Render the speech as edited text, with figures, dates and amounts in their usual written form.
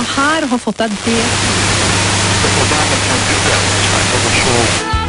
her og har fått deg det. Og dermed kan du det.